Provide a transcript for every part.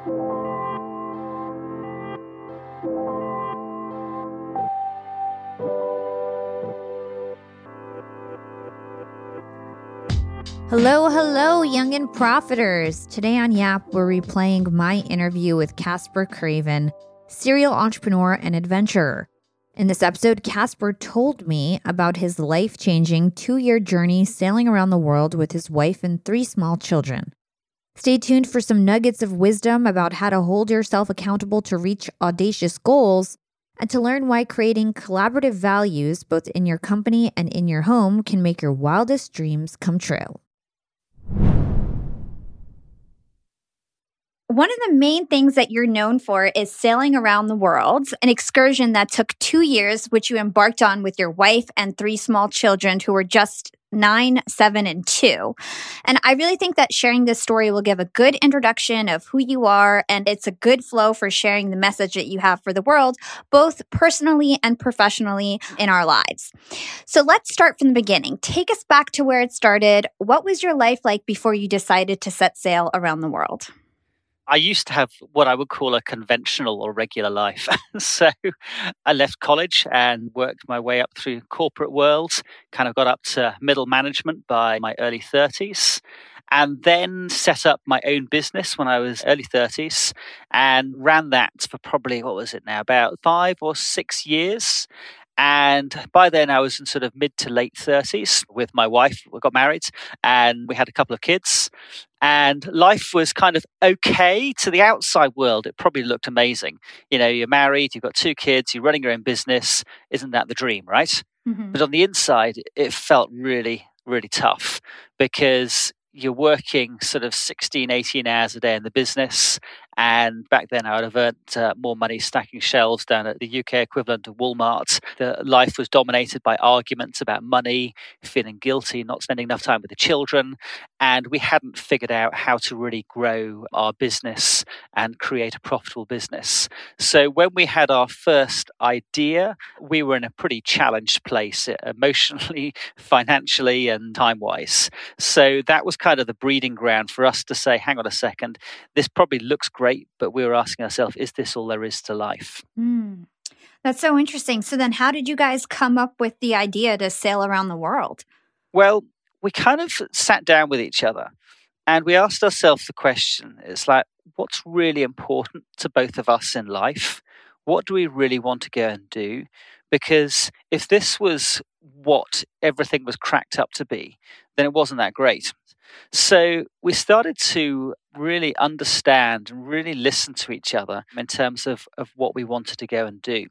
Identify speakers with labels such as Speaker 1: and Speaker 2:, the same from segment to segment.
Speaker 1: Hello, young and profiters. Today on Yap, we're replaying my interview with Casper Craven, serial entrepreneur and adventurer. In this episode, Casper told me about his life-changing 2-year journey sailing around the world with his wife and 3 small children. Stay tuned for some nuggets of wisdom about how to hold yourself accountable to reach audacious goals and to learn why creating collaborative values both in your company and in your home can make your wildest dreams come true. One of the main things that you're known for is sailing around the world, an excursion that took 2 years, which you embarked on with your wife and 3 small children who were just 9, 7, and 2. And I really think that sharing this story will give a good introduction of who you are, and it's a good flow for sharing the message that you have for the world, both personally and professionally in our lives. So let's start from the beginning. Take us back to where it started. What was your life like before you decided to set sail around the world?
Speaker 2: I used to have what I would call a conventional or regular life. So I left college and worked my way up through corporate world, kind of got up to middle management by my early 30s, and then set up my own business when I was early 30s and ran that for probably, about 5 or 6 years. And by then I was in sort of mid to late 30s with my wife. We got married and we had a couple of kids. And life was kind of okay to the outside world. It probably looked amazing. You know, you're married, you've got 2 kids, you're running your own business. Isn't that the dream, right? Mm-hmm. But on the inside, it felt really, really tough because you're working sort of 16, 18 hours a day in the business. And back then I would have earned more money stacking shelves down at the UK equivalent of Walmart. The life was dominated by arguments about money, feeling guilty, not spending enough time with the children. And we hadn't figured out how to really grow our business and create a profitable business. So when we had our first idea, we were in a pretty challenged place emotionally, financially, and time-wise. So that was kind of the breeding ground for us to say, hang on a second, this probably looks great, but we were asking ourselves, is this all there is to life?
Speaker 1: That's so interesting. So then how did you guys come up with the idea to sail around the world?
Speaker 2: Well, we kind of sat down with each other and we asked ourselves the question, it's like, what's really important to both of us in life? What do we really want to go and do? Because if this was what everything was cracked up to be, then it wasn't that great. So we started to really understand and really listen to each other in terms of what we wanted to go and do.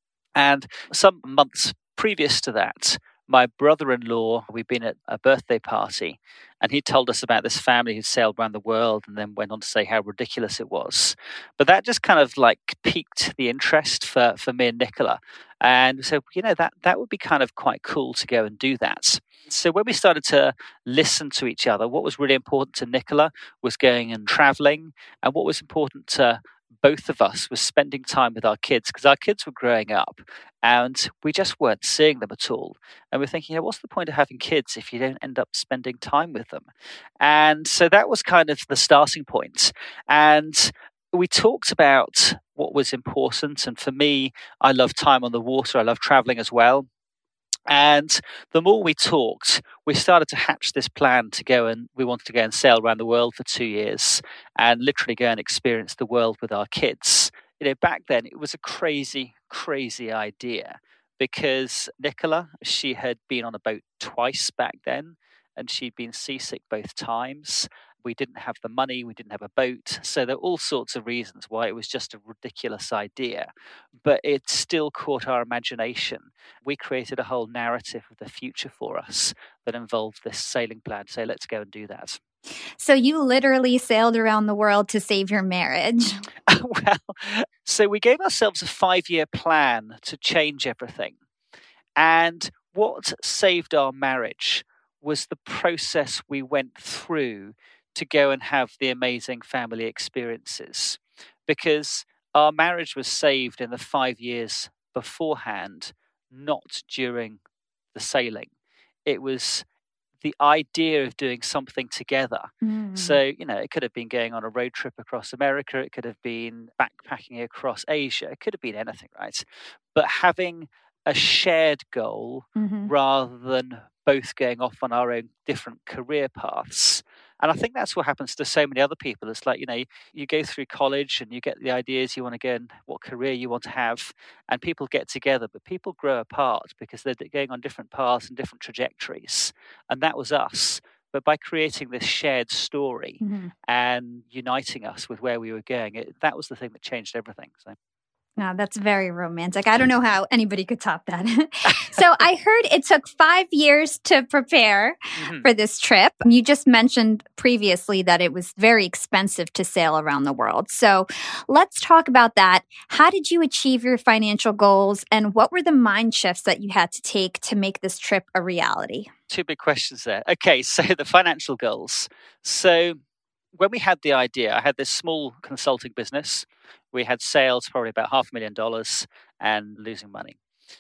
Speaker 2: And some months previous to that, my brother-in-law, we'd been at a birthday party, and he told us about this family who'd sailed around the world and then went on to say how ridiculous it was. But that just kind of like piqued the interest for me and Nicola. And we said, that would be kind of quite cool to go and do that. So when we started to listen to each other, what was really important to Nicola was going and traveling. And what was important to both of us was spending time with our kids, because our kids were growing up and we just weren't seeing them at all. And we're thinking, what's the point of having kids if you don't end up spending time with them? And so that was kind of the starting point. And we talked about what was important. And for me, I love time on the water. I love traveling as well. And the more we talked, we started to hatch this plan we wanted to go and sail around the world for 2 years and literally go and experience the world with our kids. Back then it was a crazy, crazy idea because Nicola, she had been on a boat twice back then and she'd been seasick both times. We didn't have the money, we didn't have a boat. So there are all sorts of reasons why it was just a ridiculous idea. But it still caught our imagination. We created a whole narrative of the future for us that involved this sailing plan. So let's go and do that.
Speaker 1: So you literally sailed around the world to save your marriage.
Speaker 2: So we gave ourselves a 5-year plan to change everything. And what saved our marriage was the process we went through to go and have the amazing family experiences, because our marriage was saved in the 5 years beforehand, not during the sailing. It was the idea of doing something together.
Speaker 1: Mm.
Speaker 2: So, it could have been going on a road trip across America. It could have been backpacking across Asia. It could have been anything, right? But having a shared goal rather than both going off on our own different career paths. And I think that's what happens to so many other people. It's like, you go through college and you get the ideas you want to go and what career you want to have, and people get together, but people grow apart because they're going on different paths and different trajectories. And that was us. But by creating this shared story and uniting us with where we were going, that was the thing that changed everything. So.
Speaker 1: No, that's very romantic. I don't know how anybody could top that. So I heard it took 5 years to prepare for this trip. You just mentioned previously that it was very expensive to sail around the world. So let's talk about that. How did you achieve your financial goals, and what were the mind shifts that you had to take to make this trip a reality?
Speaker 2: Two big questions there. Okay, so the financial goals. So when we had the idea, I had this small consulting business. We had sales probably about $500,000 and losing money.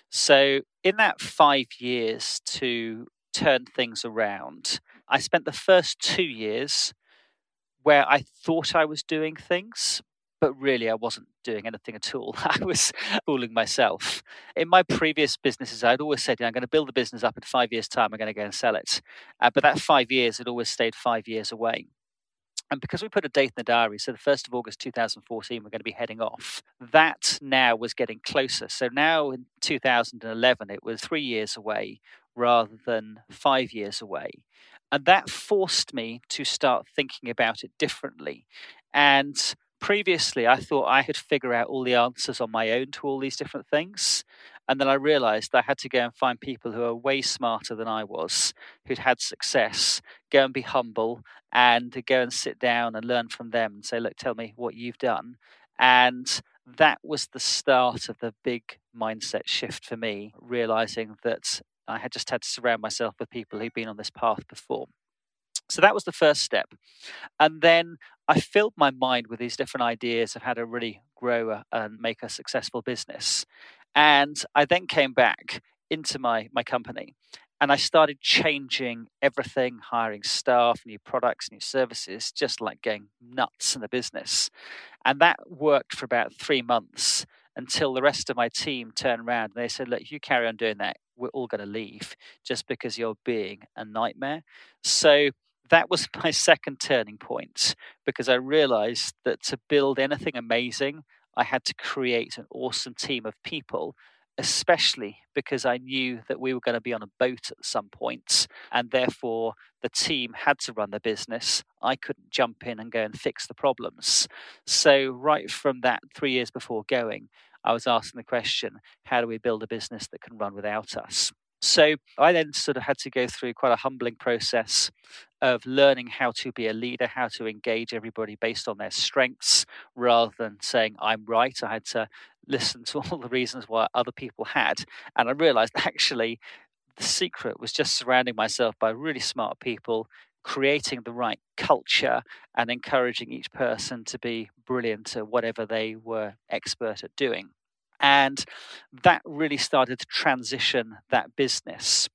Speaker 2: So in that 5 years to turn things around, I spent the first 2 years where I thought I was doing things, but really I wasn't doing anything at all. I was fooling myself. In my previous businesses, I'd always said, I'm going to build the business up in 5 years' time, I'm going to go and sell it. But that 5 years had always stayed 5 years away. And because we put a date in the diary, so the 1st of August 2014, we're going to be heading off, that now was getting closer. So now in 2011, it was 3 years away rather than 5 years away. And that forced me to start thinking about it differently. And previously, I thought I could figure out all the answers on my own to all these different things. And then I realized I had to go and find people who are way smarter than I was, who'd had success, go and be humble, and to go and sit down and learn from them and say, look, tell me what you've done. And that was the start of the big mindset shift for me, realizing that I had just had to surround myself with people who'd been on this path before. So that was the first step. And then I filled my mind with these different ideas of how to really grow and make a successful business. And I then came back into my company and I started changing everything, hiring staff, new products, new services, just like going nuts in the business. And that worked for about 3 months until the rest of my team turned around and they said, look, you carry on doing that, we're all going to leave just because you're being a nightmare. So that was my second turning point, because I realized that to build anything amazing, I had to create an awesome team of people, especially because I knew that we were going to be on a boat at some point, and therefore the team had to run the business. I couldn't jump in and go and fix the problems. So right from that 3 years before going, I was asking the question, how do we build a business that can run without us? So I then sort of had to go through quite a humbling process of learning how to be a leader, how to engage everybody based on their strengths rather than saying I'm right. I had to listen to all the reasons why other people had. And I realized actually the secret was just surrounding myself by really smart people, creating the right culture and encouraging each person to be brilliant at whatever they were expert at doing. And that really started to transition that business.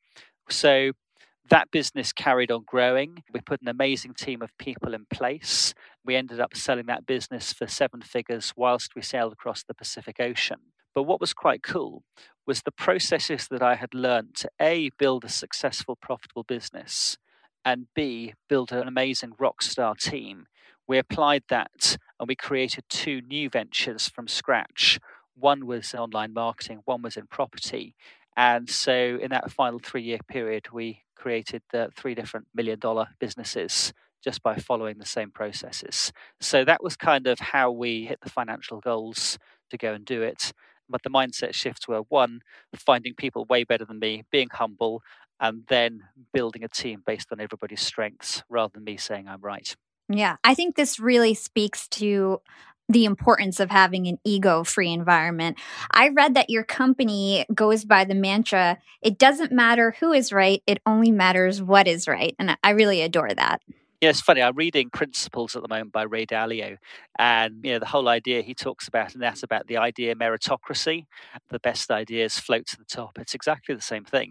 Speaker 2: So that business carried on growing. We put an amazing team of people in place. We ended up selling that business for 7 figures whilst we sailed across the Pacific Ocean. But what was quite cool was the processes that I had learned to A, build a successful, profitable business, and B, build an amazing rock star team. We applied that and we created 2 new ventures from scratch. One was online marketing, one was in property. And so in that final 3-year period, we created 3 different $1 million businesses just by following the same processes. So that was kind of how we hit the financial goals to go and do it. But the mindset shifts were 1, finding people way better than me, being humble, and then building a team based on everybody's strengths rather than me saying I'm right.
Speaker 1: Yeah, I think this really speaks to the importance of having an ego-free environment. I read that your company goes by the mantra, it doesn't matter who is right, it only matters what is right. And I really adore that.
Speaker 2: Yeah, it's funny. I'm reading Principles at the moment by Ray Dalio, and the whole idea he talks about, and that's about the idea meritocracy. The best ideas float to the top. It's exactly the same thing.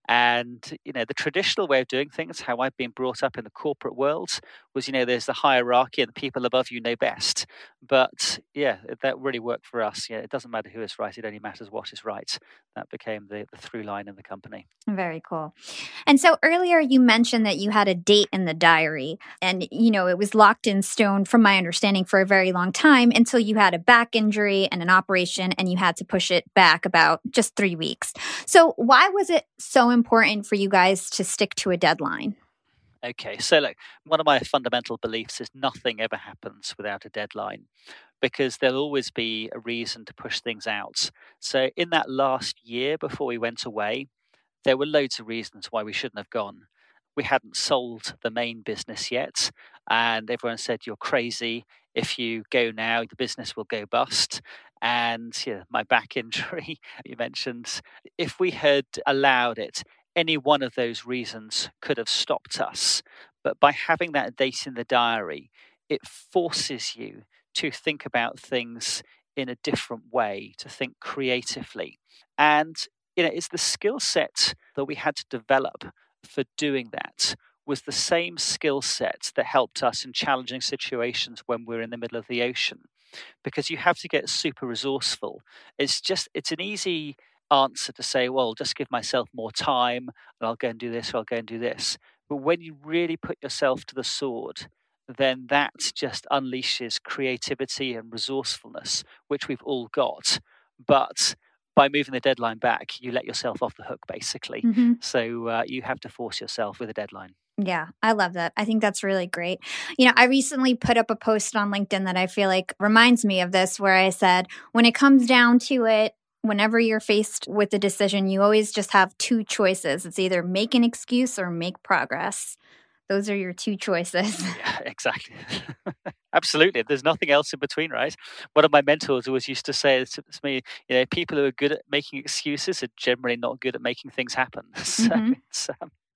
Speaker 2: And, the traditional way of doing things, how I've been brought up in the corporate world, was, there's the hierarchy and the people above you know best. But yeah, that really worked for us. It doesn't matter who is right, it only matters what is right. That became the through line in the company.
Speaker 3: Very cool. And so earlier you mentioned that you had a date in the diary and, it was locked in stone from my understanding for a very long time until you had a back injury and an operation and you had to push it back about just 3 weeks. So why was it so important for you guys to stick to a deadline?
Speaker 2: Okay, so look, one of my fundamental beliefs is nothing ever happens without a deadline, because there'll always be a reason to push things out. So in that last year before we went away, there were loads of reasons why we shouldn't have gone. We hadn't sold the main business yet, and everyone said, you're crazy. If you go now, the business will go bust. And my back injury, you mentioned, if we had allowed it, any one of those reasons could have stopped us. But by having that date in the diary, it forces you to think about things in a different way, to think creatively. And it's the skill set that we had to develop for doing that was the same skill set that helped us in challenging situations when we're in the middle of the ocean, because you have to get super resourceful. It's an easy answer to say, well, just give myself more time and I'll go and do this or I'll go and do this. But when you really put yourself to the sword, then that just unleashes creativity and resourcefulness, which we've all got. But by moving the deadline back, you let yourself off the hook, basically.
Speaker 3: Mm-hmm.
Speaker 2: So you have to force yourself with a deadline.
Speaker 3: Yeah, I love that. I think that's really great. I recently put up a post on LinkedIn that I feel like reminds me of this, where I said, when it comes down to it, whenever you're faced with a decision, you always just have two choices. It's either make an excuse or make progress. Those are your two choices.
Speaker 2: Yeah, exactly. Absolutely. There's nothing else in between, right? One of my mentors always used to say to me, people who are good at making excuses are generally not good at making things happen. So it's,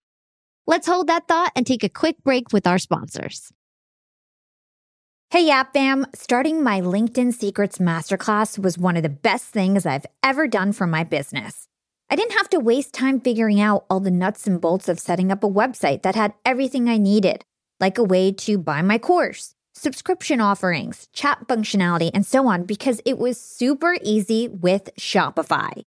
Speaker 1: Let's hold that thought and take a quick break with our sponsors. Hey, Yap Fam. Starting my LinkedIn Secrets Masterclass was one of the best things I've ever done for my business. I didn't have to waste time figuring out all the nuts and bolts of setting up a website that had everything I needed, like a way to buy my course, subscription offerings, chat functionality, and so on, because it was super easy with Shopify.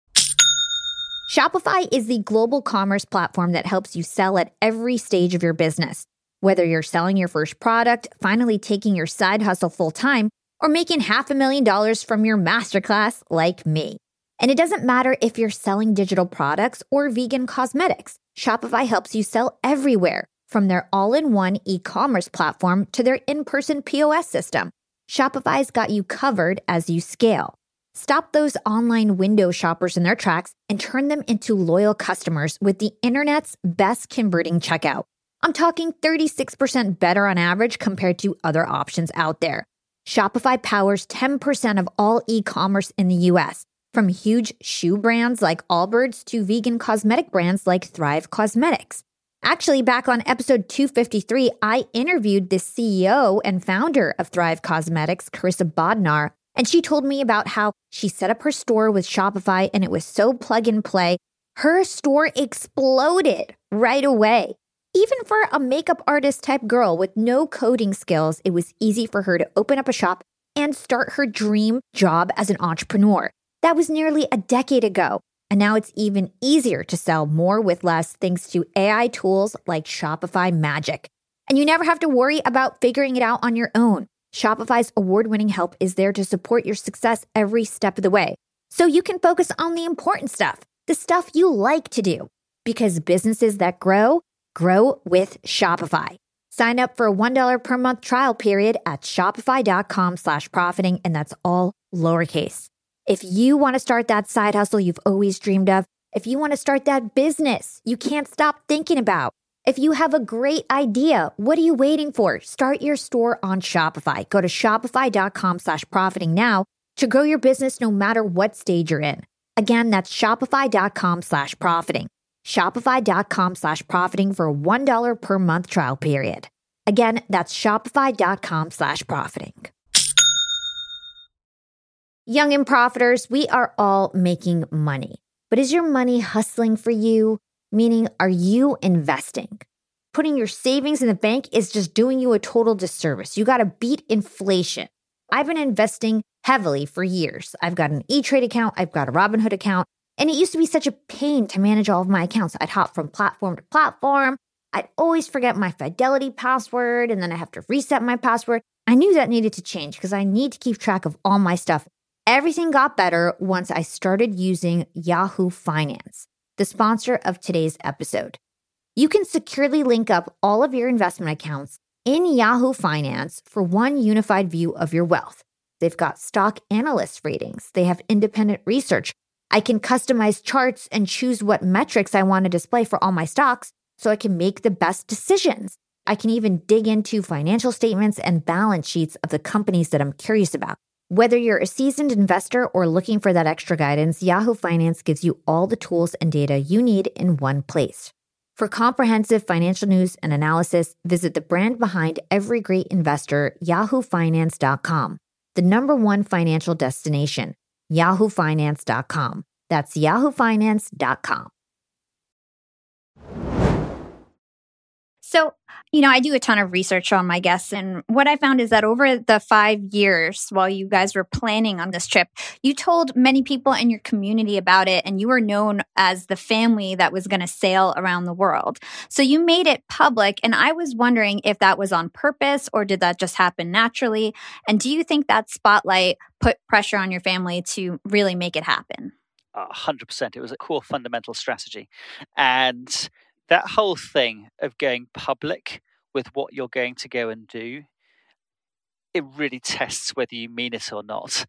Speaker 1: Shopify is the global commerce platform that helps you sell at every stage of your business. Whether you're selling your first product, finally taking your side hustle full-time, or making $500,000 from your masterclass like me. And it doesn't matter if you're selling digital products or vegan cosmetics. Shopify helps you sell everywhere, from their all-in-one e-commerce platform to their in-person POS system. Shopify's got you covered as you scale. Stop those online window shoppers in their tracks and turn them into loyal customers with the internet's best converting checkout. I'm talking 36% better on average compared to other options out there. Shopify powers 10% of all e-commerce in the US, from huge shoe brands like Allbirds to vegan cosmetic brands like Thrive Cosmetics. Actually, back on episode 253, I interviewed the CEO and founder of Thrive Cosmetics, Carissa Bodnar, and she told me about how she set up her store with Shopify and it was so plug and play. Her store exploded right away. Even for a makeup artist type girl with no coding skills, it was easy for her to open up a shop and start her dream job as an entrepreneur. That was nearly a decade ago. And now it's even easier to sell more with less thanks to AI tools like Shopify Magic. And you never have to worry about figuring it out on your own. Shopify's award-winning help is there to support your success every step of the way. So you can focus on the important stuff, the stuff you like to do. Because businesses that grow with Shopify. Sign up for a $1 per month trial period at shopify.com/profiting, and that's all lowercase. If you want to start that side hustle you've always dreamed of, if you want to start that business you can't stop thinking about, if you have a great idea, what are you waiting for? Start your store on Shopify. Go to shopify.com/profiting now to grow your business no matter what stage you're in. Again, that's shopify.com/profiting. Shopify.com/profiting for a $1 per month trial period. Again, that's shopify.com/profiting. Young and profiters, we are all making money. But is your money hustling for you? meaning are you investing? Putting your savings in the bank is just doing you a total disservice. You got to beat inflation. I've been investing heavily for years. I've got an E-Trade account. I've got a Robinhood account. And it used to be such a pain to manage all of my accounts. I'd hop from platform to platform. I'd always forget my Fidelity password, and then I have to reset my password. I knew that needed to change because I need to keep track of all my stuff. Everything got better once I started using Yahoo Finance, the sponsor of today's episode. You can securely link up all of your investment accounts in Yahoo Finance for one unified view of your wealth. They've got stock analyst ratings. They have independent research. I can customize charts and choose what metrics I want to display for all my stocks so I can make the best decisions. I can even dig into financial statements and balance sheets of the companies that I'm curious about. Whether you're a seasoned investor or looking for that extra guidance, Yahoo Finance gives you all the tools and data you need in one place. For comprehensive financial news and analysis, visit the brand behind every great investor, yahoofinance.com, the #1 financial destination, yahoofinance.com. That's yahoofinance.com.
Speaker 3: So, I do a ton of research on my guests. And what I found is that over the 5 years while you guys were planning on this trip, you told many people in your community about it. And you were known as the family that was going to sail around the world. So you made it public. And I was wondering if that was on purpose or did that just happen naturally? And do you think that spotlight put pressure on your family to really make it happen?
Speaker 2: 100%. It was a core fundamental strategy. And that whole thing of going public with what you're going to go and do, it really tests whether you mean it or not.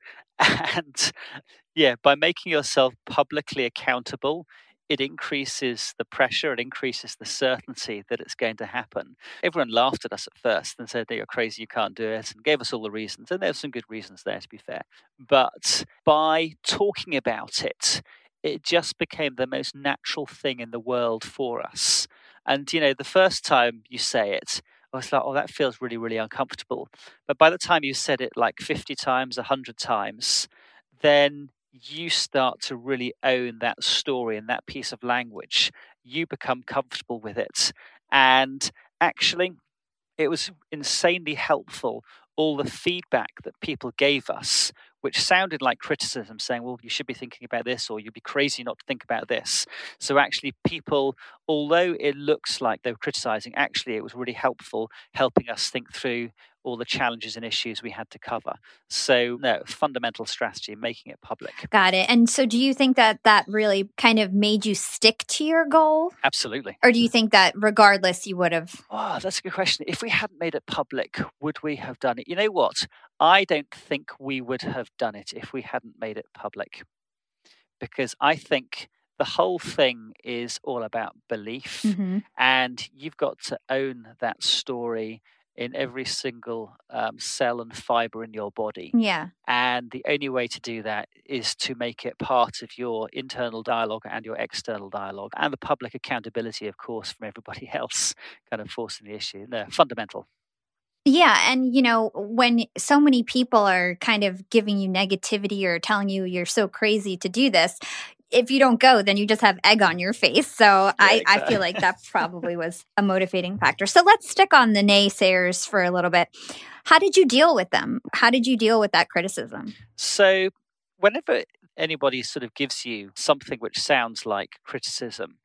Speaker 2: And yeah, by making yourself publicly accountable, it increases the pressure, it increases the certainty that it's going to happen. Everyone laughed at us at first and said, you're crazy, you can't do it, and gave us all the reasons. And there's some good reasons there, to be fair. But by talking about it, it just became the most natural thing in the world for us. And, the first time you say it, I was like, oh, that feels really, really uncomfortable. But by the time you said it like 50 times, 100 times, then you start to really own that story and that piece of language. You become comfortable with it. And actually, it was insanely helpful, all the feedback that people gave us, which sounded like criticism, saying, well, you should be thinking about this, or you'd be crazy not to think about this. So actually people, although it looks like they were criticizing, actually it was really helpful, helping us think through all the challenges and issues we had to cover. So no, fundamental strategy, making it public.
Speaker 3: Got it. And so do you think that that really kind of made you stick to your goal?
Speaker 2: Absolutely.
Speaker 3: Or do you think that regardless you would have?
Speaker 2: Oh, that's a good question. If we hadn't made it public, would we have done it? You know what? I don't think we would have done it if we hadn't made it public. Because I think the whole thing is all about belief. Mm-hmm. And you've got to own that story in every single cell and fiber in your body.
Speaker 3: Yeah.
Speaker 2: And the only way to do that is to make it part of your internal dialogue and your external dialogue, and the public accountability, of course, from everybody else kind of forcing the issue. No, fundamental.
Speaker 3: Yeah. And, when so many people are kind of giving you negativity or telling you you're so crazy to do this, if you don't go, then you just have egg on your face. So yeah, exactly. I feel like that probably was a motivating factor. So let's stick on the naysayers for a little bit. How did you deal with them? How did you deal with that criticism?
Speaker 2: So whenever anybody sort of gives you something which sounds like criticism,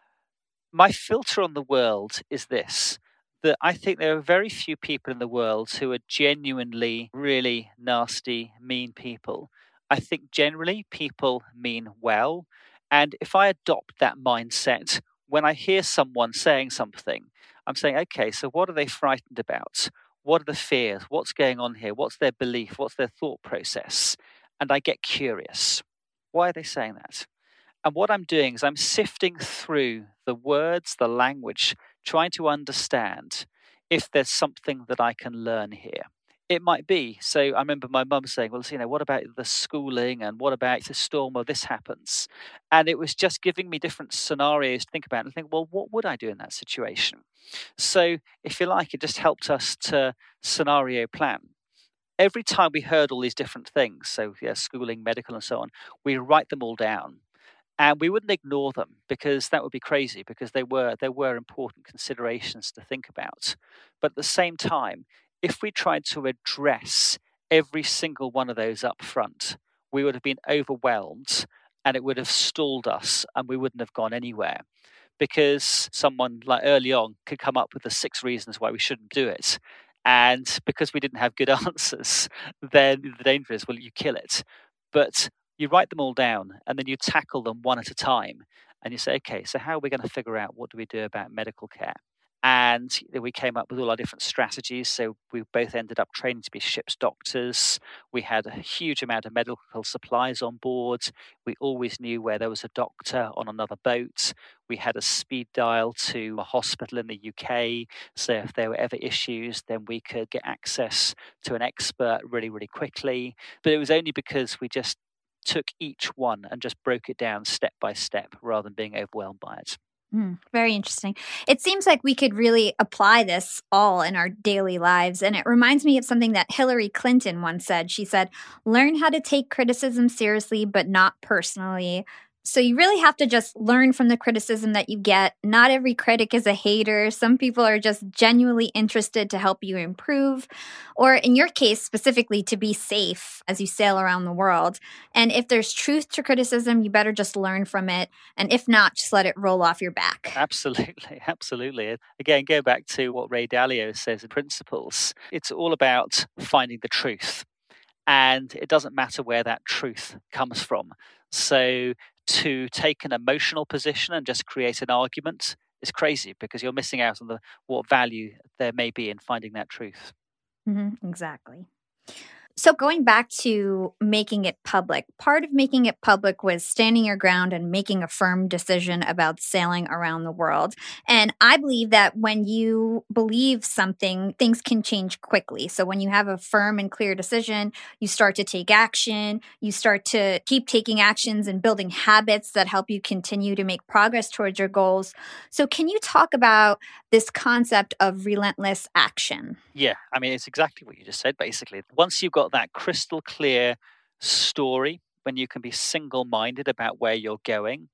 Speaker 2: my filter on the world is this, that I think there are very few people in the world who are genuinely really nasty, mean people. I think generally people mean well. And if I adopt that mindset, when I hear someone saying something, I'm saying, okay, so what are they frightened about? What are the fears? What's going on here? What's their belief? What's their thought process? And I get curious. Why are they saying that? And what I'm doing is I'm sifting through the words, the language, trying to understand if there's something that I can learn here. It might be. So I remember my mum saying, well, what about the schooling and what about the storm or this happens? And it was just giving me different scenarios to think about and think, well, what would I do in that situation? So if you like, it just helped us to scenario plan. Every time we heard all these different things, so schooling, medical and so on, we write them all down. And we wouldn't ignore them because that would be crazy, because there were important considerations to think about. But at the same time, if we tried to address every single one of those up front, we would have been overwhelmed and it would have stalled us and we wouldn't have gone anywhere. Because someone like early on could come up with the 6 reasons why we shouldn't do it. And because we didn't have good answers, then the danger is, well, you kill it. But you write them all down and then you tackle them one at a time. And you say, okay, so how are we going to figure out what do we do about medical care? And we came up with all our different strategies. So we both ended up training to be ship's doctors. We had a huge amount of medical supplies on board. We always knew where there was a doctor on another boat. We had a speed dial to a hospital in the UK. So if there were ever issues, then we could get access to an expert really, really quickly. But it was only because we just took each one and just broke it down step by step rather than being overwhelmed by it.
Speaker 3: Very interesting. It seems like we could really apply this all in our daily lives. And it reminds me of something that Hillary Clinton once said. She said, learn how to take criticism seriously, but not personally. So you really have to just learn from the criticism that you get. Not every critic is a hater. Some people are just genuinely interested to help you improve, or in your case, specifically to be safe as you sail around the world. And if there's truth to criticism, you better just learn from it. And if not, just let it roll off your back.
Speaker 2: Absolutely. Absolutely. Again, go back to what Ray Dalio says in Principles. It's all about finding the truth. And it doesn't matter where that truth comes from. So to take an emotional position and just create an argument is crazy, because you're missing out on what value there may be in finding that truth.
Speaker 3: Exactly. So going back to making it public, part of making it public was standing your ground and making a firm decision about sailing around the world. And I believe that when you believe something, things can change quickly. So when you have a firm and clear decision, you start to take action, you start to keep taking actions and building habits that help you continue to make progress towards your goals. So can you talk about this concept of relentless action?
Speaker 2: Yeah, I mean, it's exactly what you just said, basically. Once you've got that crystal clear story, when you can be single-minded about where you're going,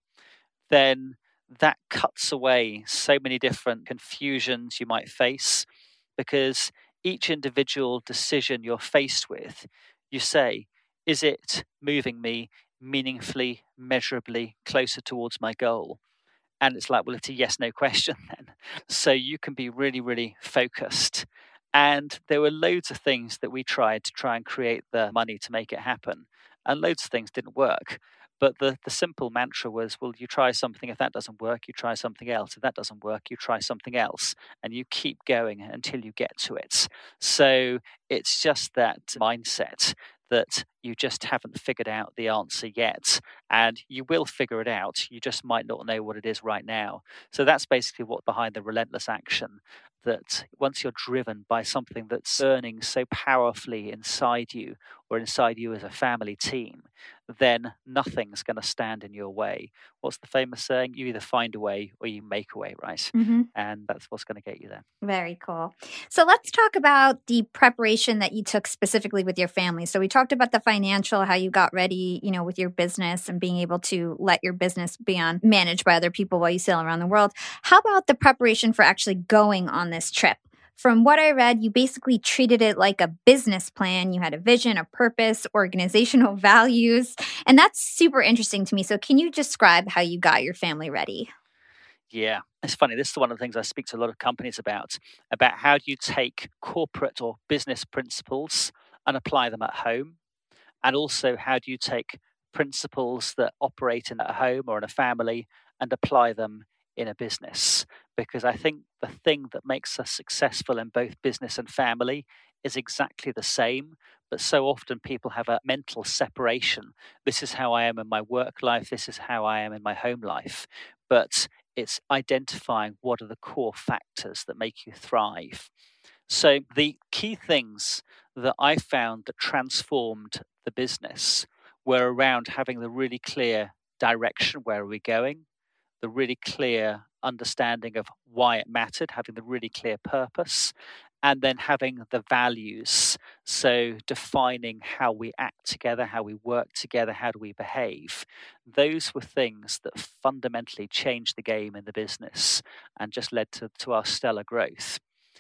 Speaker 2: then that cuts away so many different confusions you might face, because each individual decision you're faced with, you say, is it moving me meaningfully, measurably closer towards my goal? And it's like, well, it's a yes, no question then. So you can be really, really focused. And there were loads of things that we tried to try and create the money to make it happen. And loads of things didn't work. But the simple mantra was, well, you try something. If that doesn't work, you try something else. If that doesn't work, you try something else. And you keep going until you get to it. So it's just that mindset that you just haven't figured out the answer yet. And you will figure it out. You just might not know what it is right now. So that's basically what's behind the relentless action. That once you're driven by something that's burning so powerfully inside you, or inside you as a family team, then nothing's going to stand in your way. What's the famous saying? You either find a way or you make a way, right? And that's what's going to get you there.
Speaker 3: Very cool. So let's talk about the preparation that you took specifically with your family. So we talked about the financial, how you got ready, with your business and being able to let your business be managed by other people while you sail around the world. How about the preparation for actually going on this trip? From what I read, you basically treated it like a business plan. You had a vision, a purpose, organizational values, and that's super interesting to me. So can you describe how you got your family ready?
Speaker 2: Yeah, it's funny. This is one of the things I speak to a lot of companies about how do you take corporate or business principles and apply them at home? And also, how do you take principles that operate in a home or in a family and apply them in a business? Because I think the thing that makes us successful in both business and family is exactly the same. But so often people have a mental separation. This is how I am in my work life. This is how I am in my home life. But it's identifying what are the core factors that make you thrive. So the key things that I found that transformed the business were around having the really clear direction, where are we going, the really clear understanding of why it mattered, having the really clear purpose, and then having the values. So defining how we act together, how we work together, how do we behave. Those were things that fundamentally changed the game in the business and just led to our stellar growth.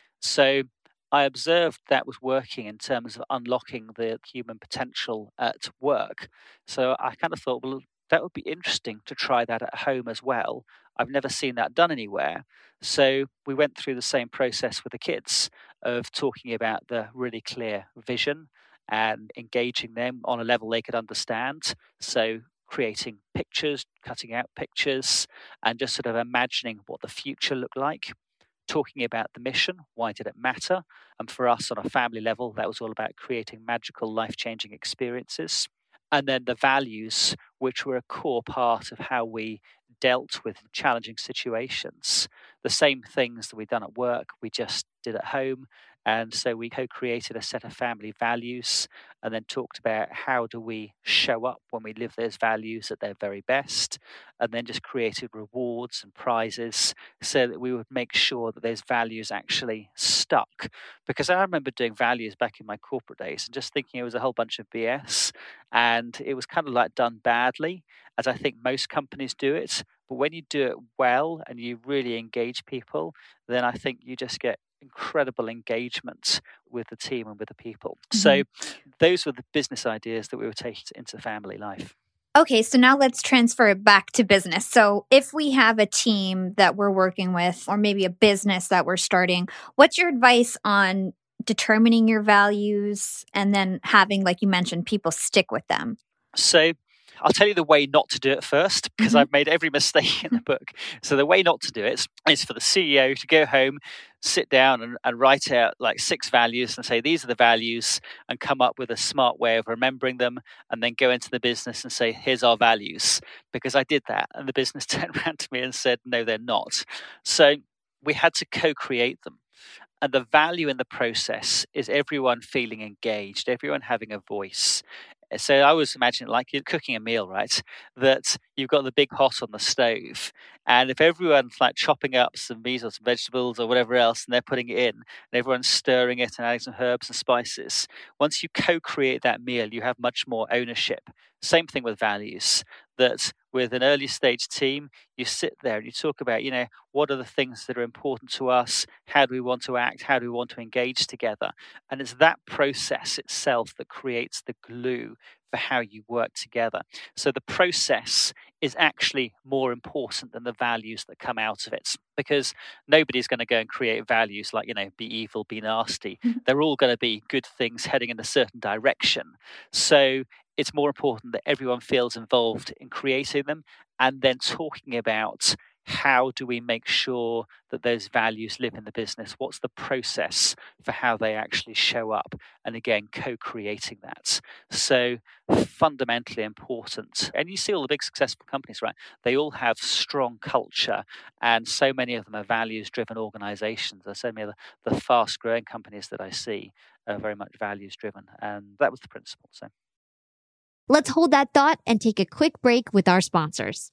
Speaker 2: So I observed that was working in terms of unlocking the human potential at work. So I kind of thought, well, that would be interesting to try that at home as well. I've never seen that done anywhere. So we went through the same process with the kids of talking about the really clear vision and engaging them on a level they could understand. So creating pictures, cutting out pictures, and just sort of imagining what the future looked like. Talking about the mission, why did it matter? And for us on a family level, that was all about creating magical, life-changing experiences. And then the values, which were a core part of how we dealt with challenging situations. The same things that we'd done at work, we just did at home. And so we co-created a set of family values and then talked about how do we show up when we live those values at their very best, and then just created rewards and prizes so that we would make sure that those values actually stuck. Because I remember doing values back in my corporate days and just thinking it was a whole bunch of BS, and it was kind of like done badly, as I think most companies do it. But when you do it well and you really engage people, then I think you just get incredible engagement with the team and with the people. Mm-hmm. So those were the business ideas that we were taking into family life.
Speaker 3: Okay, so now let's transfer it back to business. So if we have a team that we're working with, or maybe a business that we're starting, what's your advice on determining your values and then having, like you mentioned, people stick with them?
Speaker 2: So I'll tell you the way not to do it first, because I've made every mistake in the book. So the way not to do it is for the CEO to go home, sit down and write out like 6 values and say, these are the values, and come up with a smart way of remembering them, and then go into the business and say, here's our values. Because I did that, and the business turned around to me and said, no, they're not. So we had to co-create them. And the value in the process is everyone feeling engaged, everyone having a voice. So I always imagine it like you're cooking a meal, right? That you've got the big pot on the stove. And if everyone's like chopping up some meat or some vegetables or whatever else, and they're putting it in, and everyone's stirring it and adding some herbs and spices, once you co-create that meal, you have much more ownership. Same thing with values, that with an early stage team, you sit there and you talk about, what are the things that are important to us? How do we want to act? How do we want to engage together? And it's that process itself that creates the glue for how you work together. So the process is actually more important than the values that come out of it, because nobody's going to go and create values like, be evil, be nasty. They're all going to be good things heading in a certain direction. So it's more important that everyone feels involved in creating them and then talking about how do we make sure that those values live in the business? What's the process for how they actually show up? And again, co-creating that. So fundamentally important. And you see all the big successful companies, right? They all have strong culture, and so many of them are values-driven organizations. There's so many of the fast-growing companies that I see are very much values-driven. And that was the principle. So
Speaker 1: let's hold that thought and take a quick break with our sponsors.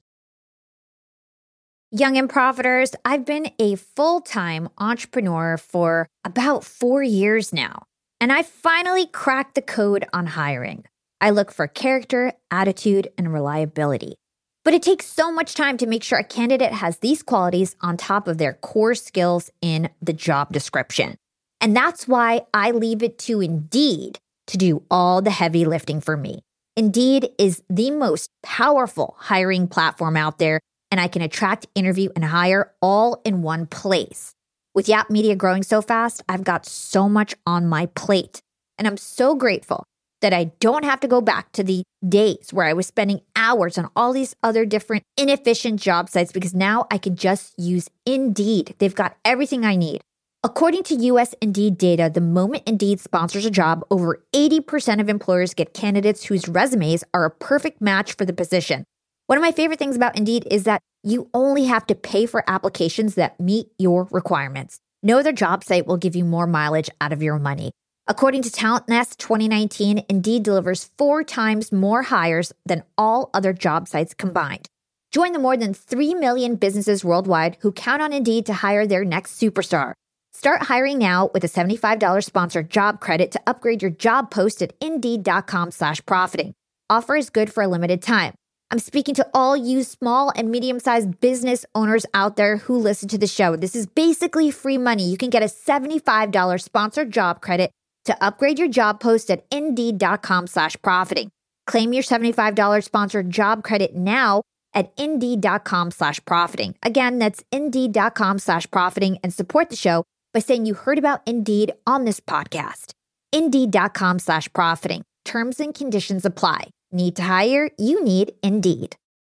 Speaker 1: Young and Profiters, I've been a full-time entrepreneur for about 4 years now, and I finally cracked the code on hiring. I look for character, attitude, and reliability. But it takes so much time to make sure a candidate has these qualities on top of their core skills in the job description. And that's why I leave it to Indeed to do all the heavy lifting for me. Indeed is the most powerful hiring platform out there, and I can attract, interview, and hire all in one place. With Yap Media growing so fast, I've got so much on my plate, and I'm so grateful that I don't have to go back to the days where I was spending hours on all these other different inefficient job sites, because now I can just use Indeed. They've got everything I need. According to US Indeed data, the moment Indeed sponsors a job, over 80% of employers get candidates whose resumes are a perfect match for the position. One of my favorite things about Indeed is that you only have to pay for applications that meet your requirements. No other job site will give you more mileage out of your money. According to Talent Nest 2019, Indeed delivers 4 times more hires than all other job sites combined. Join the more than 3 million businesses worldwide who count on Indeed to hire their next superstar. Start hiring now with a $75 sponsored job credit to upgrade your job post at Indeed.com/profiting. Offer is good for a limited time. I'm speaking to all you small and medium-sized business owners out there who listen to the show. This is basically free money. You can get a $75 sponsored job credit to upgrade your job post at Indeed.com/profiting. Claim your $75 sponsored job credit now at Indeed.com/profiting. Again, that's Indeed.com/profiting, and support the show by saying you heard about Indeed on this podcast. Indeed.com/profiting. Terms and conditions apply. Need to hire? You need Indeed.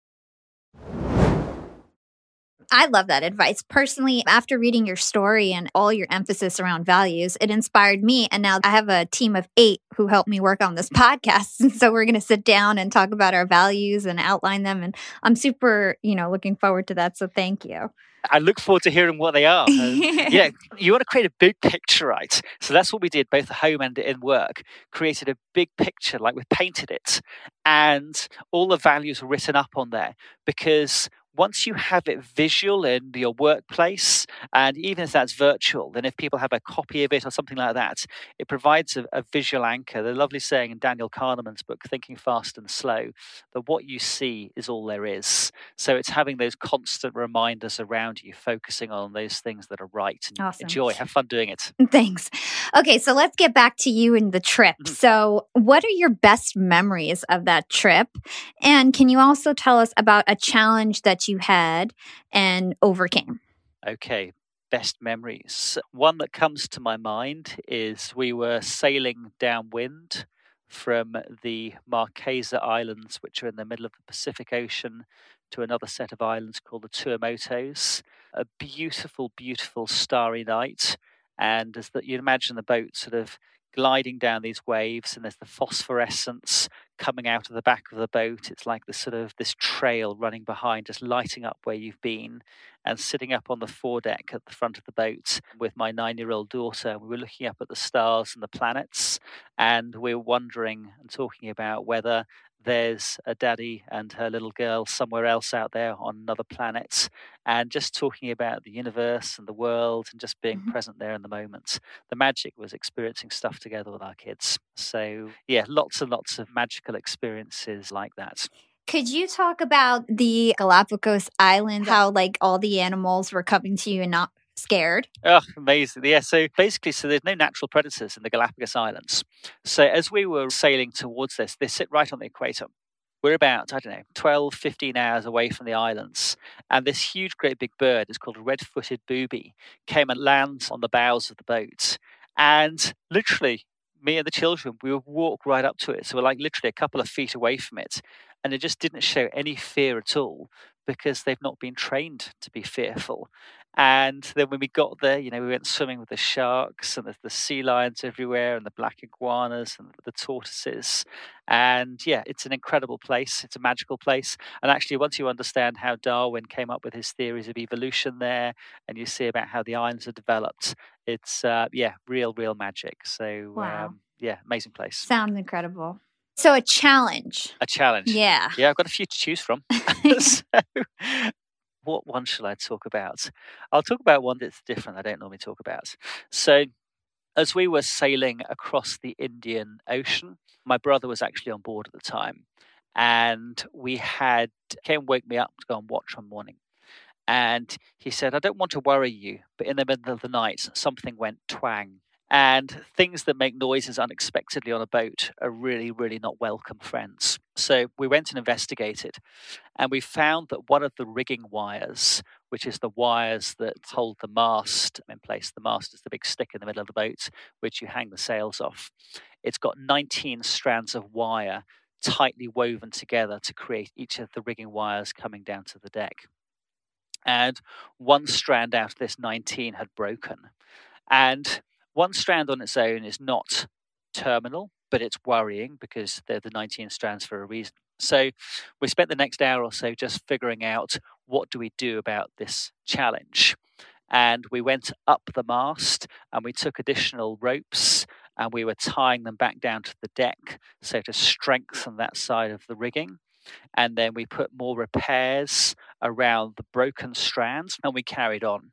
Speaker 3: I love that advice. Personally, after reading your story and all your emphasis around values, it inspired me. And now I have a team of 8 who help me work on this podcast. And so we're going to sit down and talk about our values and outline them. And I'm super, looking forward to that. So thank you.
Speaker 2: I look forward to hearing what they are. You want to create a big picture, right? So that's what we did, both at home and in work. Created a big picture, like we painted it, and all the values were written up on there. Because once you have it visual in your workplace, and even if that's virtual, then if people have a copy of it or something like that, it provides a visual anchor. The lovely saying in Daniel Kahneman's book, Thinking Fast and Slow, that what you see is all there is. So it's having those constant reminders around you, focusing on those things that are right. And
Speaker 3: awesome.
Speaker 2: Enjoy, have fun doing it.
Speaker 3: Thanks. Okay, so let's get back to you and the trip. So what are your best memories of that trip? And can you also tell us about a challenge that you had and overcame?
Speaker 2: Okay, best memories. One that comes to my mind is we were sailing downwind from the Marquesa Islands, which are in the middle of the Pacific Ocean, to another set of islands called the Tuamotus. A beautiful, beautiful starry night. And as that, you'd imagine the boat sort of gliding down these waves, and there's the phosphorescence coming out of the back of the boat. It's like this trail running behind, just lighting up where you've been. And sitting up on the foredeck at the front of the boat with my 9-year-old daughter, we were looking up at the stars and the planets, and we were wondering and talking about whether there's a daddy and her little girl somewhere else out there on another planet, and just talking about the universe and the world and just being present there in the moment. The magic was experiencing stuff together with our kids. So yeah, lots and lots of magical experiences like that.
Speaker 3: Could you talk about the Galapagos Islands, how all the animals were coming to you and not scared?
Speaker 2: Oh, amazing. Yeah, so basically, there's no natural predators in the Galapagos Islands. So as we were sailing towards this, they sit right on the equator. We're about, 12, 15 hours away from the islands. And this huge, great big bird, is called a red-footed booby, came and lands on the bows of the boat. And literally, me and the children, we would walk right up to it. So we're literally a couple of feet away from it. And it just didn't show any fear at all, because they've not been trained to be fearful. And then when we got there, we went swimming with the sharks, and there's the sea lions everywhere, and the black iguanas and the tortoises. And yeah, it's an incredible place. It's a magical place. And actually, once you understand how Darwin came up with his theories of evolution there, and you see about how the islands are developed, it's real magic. So
Speaker 3: wow.
Speaker 2: Amazing place.
Speaker 3: Sounds incredible. So a challenge. Yeah.
Speaker 2: Yeah, I've got a few to choose from. So, what one shall I talk about? I'll talk about one that's different I don't normally talk about. So as we were sailing across the Indian Ocean, my brother was actually on board at the time. And came wake me up to go and watch one morning. And he said, I don't want to worry you, but in the middle of the night, something went twang. And things that make noises unexpectedly on a boat are really, really not welcome friends. So we went and investigated, and we found that one of the rigging wires, which is the wires that hold the mast in place, the mast is the big stick in the middle of the boat, which you hang the sails off. It's got 19 strands of wire tightly woven together to create each of the rigging wires coming down to the deck. And one strand out of this 19 had broken. And one strand on its own is not terminal, but it's worrying because they're the 19 strands for a reason. So we spent the next hour or so just figuring out, what do we do about this challenge? And we went up the mast, and we took additional ropes, and we were tying them back down to the deck, so to strengthen that side of the rigging. And then we put more repairs around the broken strands, and we carried on.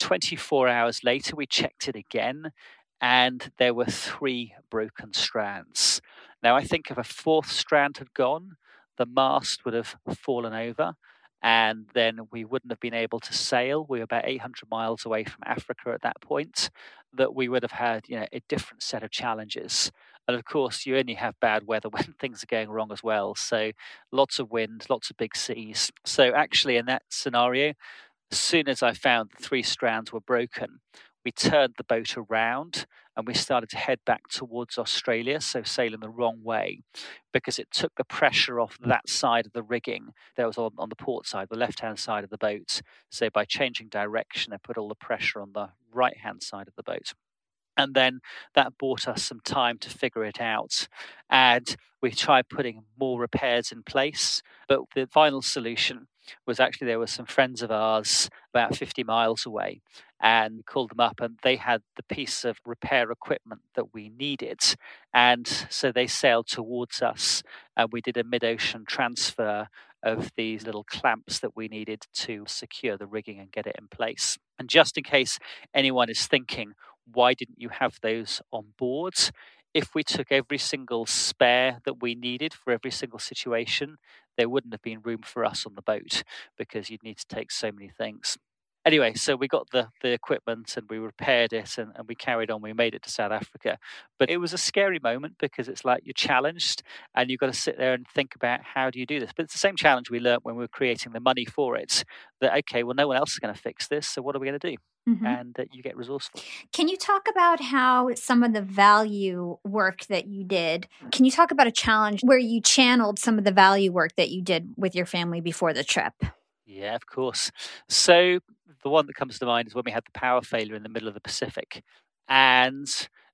Speaker 2: 24 hours later, we checked it again, and there were 3 broken strands. Now, I think if a 4th strand had gone, the mast would have fallen over, and then we wouldn't have been able to sail. We were about 800 miles away from Africa at that point, that we would have had, a different set of challenges. And of course, you only have bad weather when things are going wrong as well. So lots of wind, lots of big seas. So actually, in that scenario, as soon as I found the 3 strands were broken, we turned the boat around and we started to head back towards Australia, so sailing the wrong way, because it took the pressure off that side of the rigging that was on the port side, the left-hand side of the boat. So by changing direction, I put all the pressure on the right-hand side of the boat. And then that bought us some time to figure it out. And we tried putting more repairs in place. But the final solution was actually there were some friends of ours about 50 miles away, and called them up, and they had the piece of repair equipment that we needed. And so they sailed towards us, and we did a mid-ocean transfer of these little clamps that we needed to secure the rigging and get it in place. And just in case anyone is thinking, why didn't you have those on board? If we took every single spare that we needed for every single situation, there wouldn't have been room for us on the boat, because you'd need to take so many things. Anyway, so we got the equipment and we repaired it, and we carried on. We made it to South Africa. But it was a scary moment, because it's like you're challenged and you've got to sit there and think about, how do you do this? But it's the same challenge we learned when we were creating the money for it, that, okay, well, no one else is going to fix this, so what are we going to do? Mm-hmm. And you get resourceful.
Speaker 3: Can you talk about how some of the value work that you did, can you talk about a challenge where you channeled some of the value work that you did with your family before the trip?
Speaker 2: Yeah, of course. So the one that comes to mind is when we had the power failure in the middle of the Pacific. And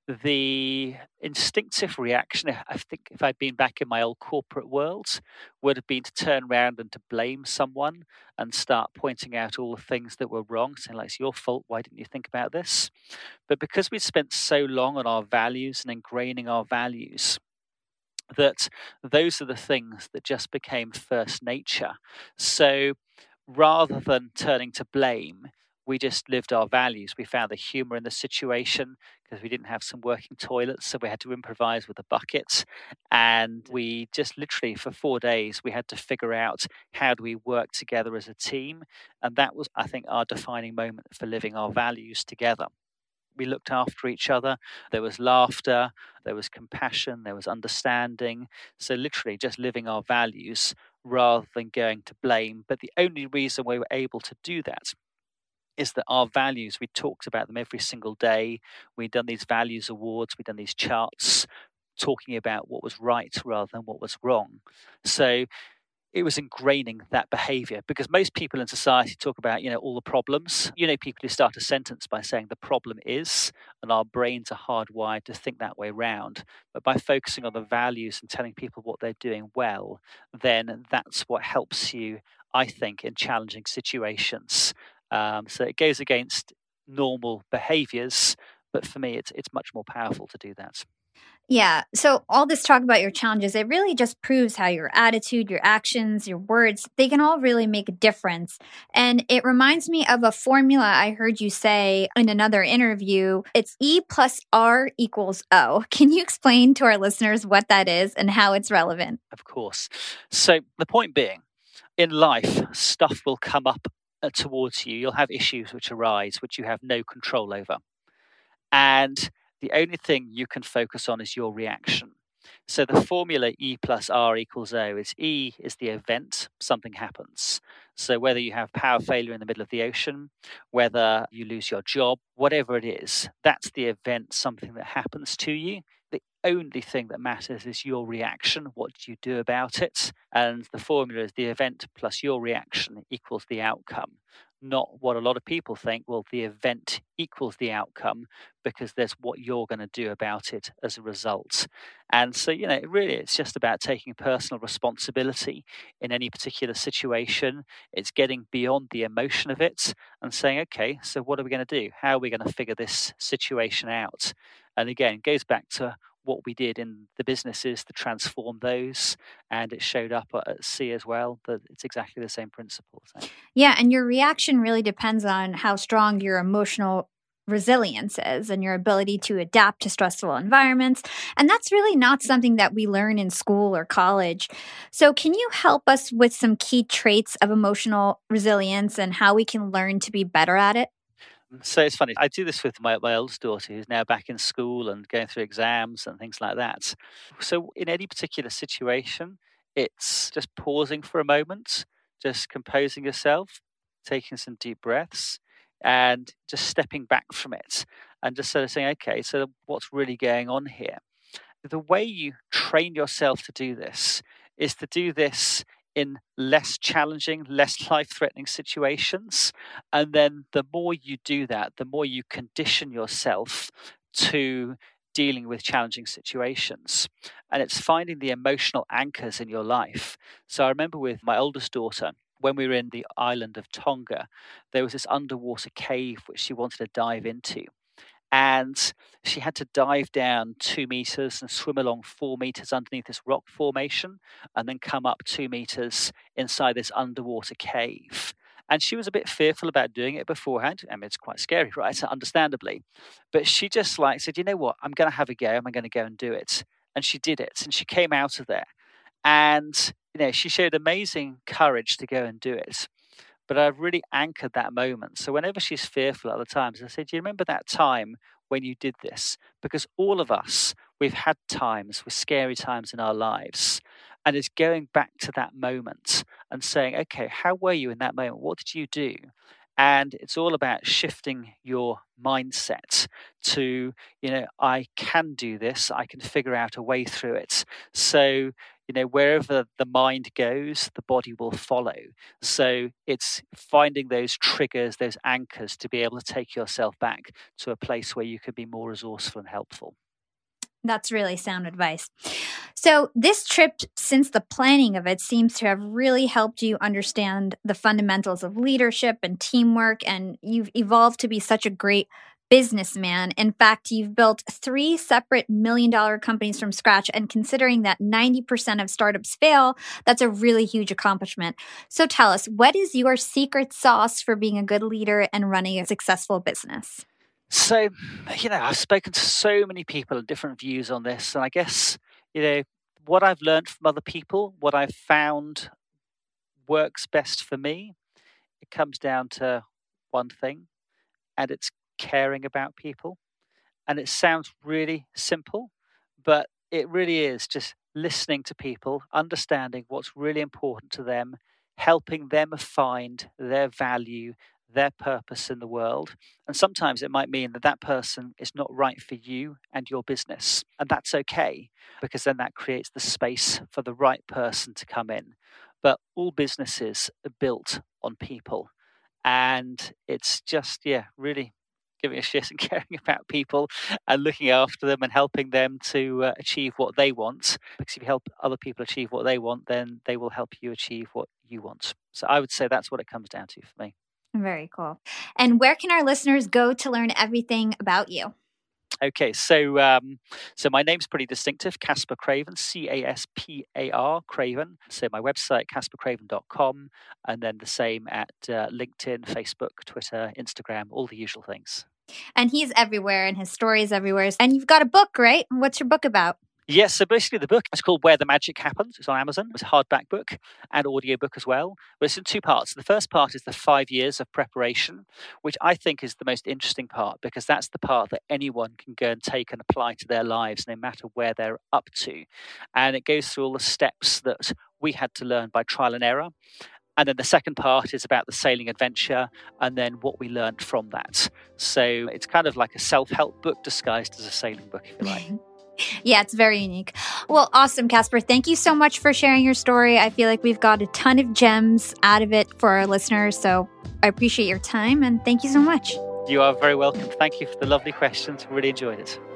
Speaker 2: the instinctive reaction, I think if I'd been back in my old corporate world, would have been to turn around and to blame someone and start pointing out all the things that were wrong, saying, like, it's your fault, why didn't you think about this? But because we'd spent so long on our values and ingraining our values, that those are the things that just became first nature. So rather than turning to blame, we just lived our values. We found the humor in the situation, because we didn't have some working toilets, so we had to improvise with a bucket. And we just literally, for 4 days, we had to figure out, how do we work together as a team? And that was, I think, our defining moment for living our values together. We looked after each other. There was laughter, there was compassion, there was understanding. So literally just living our values rather than going to blame. But the only reason we were able to do that is that our values, we talked about them every single day. We'd done these values awards, we'd done these charts talking about what was right rather than what was wrong. So it was ingraining that behavior, because most people in society talk about, all the problems. People who start a sentence by saying the problem is, and our brains are hardwired to think that way round. But by focusing on the values and telling people what they're doing well, then that's what helps you, I think, in challenging situations. So it goes against normal behaviors, but for me, it's much more powerful to do that.
Speaker 3: Yeah. So all this talk about your challenges, it really just proves how your attitude, your actions, your words, they can all really make a difference. And it reminds me of a formula I heard you say in another interview. It's E plus R equals O. Can you explain to our listeners what that is and how it's relevant?
Speaker 2: Of course. So the point being, in life, stuff will come up towards you. You'll have issues which arise, which you have no control over. And the only thing you can focus on is your reaction. So the formula E plus R equals O is E is the event, something happens. So whether you have power failure in the middle of the ocean, whether you lose your job, whatever it is, that's the event, something that happens to you. The only thing that matters is your reaction. What do you do about it? And the formula is the event plus your reaction equals the outcome. Not what a lot of people think, well, the event equals the outcome, because there's what you're going to do about it as a result. And so, it's just about taking personal responsibility in any particular situation. It's getting beyond the emotion of it and saying, okay, so what are we going to do? How are we going to figure this situation out? And again, it goes back to, what we did in the businesses to transform those, and it showed up at sea as well, that it's exactly the same principle. So.
Speaker 3: Yeah, and your reaction really depends on how strong your emotional resilience is and your ability to adapt to stressful environments. And that's really not something that we learn in school or college. So can you help us with some key traits of emotional resilience and how we can learn to be better at it?
Speaker 2: So it's funny. I do this with my oldest daughter, who's now back in school and going through exams and things like that. So in any particular situation, it's just pausing for a moment, just composing yourself, taking some deep breaths, and just stepping back from it and just sort of saying, okay, so what's really going on here? The way you train yourself to do this is to do this in less challenging, less life-threatening situations. And then the more you do that, the more you condition yourself to dealing with challenging situations. And it's finding the emotional anchors in your life. So I remember with my oldest daughter, when we were in the island of Tonga, there was this underwater cave which she wanted to dive into. And she had to dive down 2 meters and swim along 4 meters underneath this rock formation and then come up 2 meters inside this underwater cave. And she was a bit fearful about doing it beforehand. I mean, it's quite scary, right? Understandably. But she just said, you know what? I'm going to have a go. I'm going to go and do it. And she did it. And she came out of there. And, she showed amazing courage to go and do it. But I've really anchored that moment. So whenever she's fearful at other times, I say, do you remember that time when you did this? Because all of us, we've had times with scary times in our lives. And it's going back to that moment and saying, okay, how were you in that moment? What did you do? And it's all about shifting your mindset to, I can do this. I can figure out a way through it. So, wherever the mind goes, the body will follow. So it's finding those triggers, those anchors to be able to take yourself back to a place where you can be more resourceful and helpful.
Speaker 3: That's really sound advice. So this trip, since the planning of it, seems to have really helped you understand the fundamentals of leadership and teamwork, and you've evolved to be such a great businessman. In fact, you've built 3 separate $1 million companies from scratch, and considering that 90% of startups fail, that's a really huge accomplishment. So tell us, what is your secret sauce for being a good leader and running a successful business?
Speaker 2: So, I've spoken to so many people and different views on this. And I guess, what I've learned from other people, what I've found works best for me, it comes down to one thing, and it's caring about people. And it sounds really simple, but it really is just listening to people, understanding what's really important to them, helping them find their value, their purpose in the world. And sometimes it might mean that that person is not right for you and your business. And that's okay, because then that creates the space for the right person to come in. But all businesses are built on people. And it's just, really giving a shit and caring about people and looking after them and helping them to achieve what they want. Because if you help other people achieve what they want, then they will help you achieve what you want. So I would say that's what it comes down to for me.
Speaker 3: Very cool. And where can our listeners go to learn everything about you?
Speaker 2: Okay, so my name's pretty distinctive, Caspar Craven, Caspar Craven. So my website, casparcraven.com, and then the same at LinkedIn, Facebook, Twitter, Instagram, all the usual things.
Speaker 3: And he's everywhere, and his story is everywhere. And you've got a book, right? What's your book about?
Speaker 2: Yes, so basically the book is called Where the Magic Happens. It's on Amazon. It's a hardback book and audiobook as well. But it's in 2 parts. The first part is the 5 years of preparation, which I think is the most interesting part, because that's the part that anyone can go and take and apply to their lives, no matter where they're up to. And it goes through all the steps that we had to learn by trial and error. And then the second part is about the sailing adventure and then what we learned from that. So it's kind of like a self-help book disguised as a sailing book, if you like.
Speaker 3: Yeah, it's very unique. Well, awesome, Caspar. Thank you so much for sharing your story. I feel like we've got a ton of gems out of it for our listeners. So I appreciate your time and thank you so much.
Speaker 2: You are very welcome. Thank you for the lovely questions. Really enjoyed it.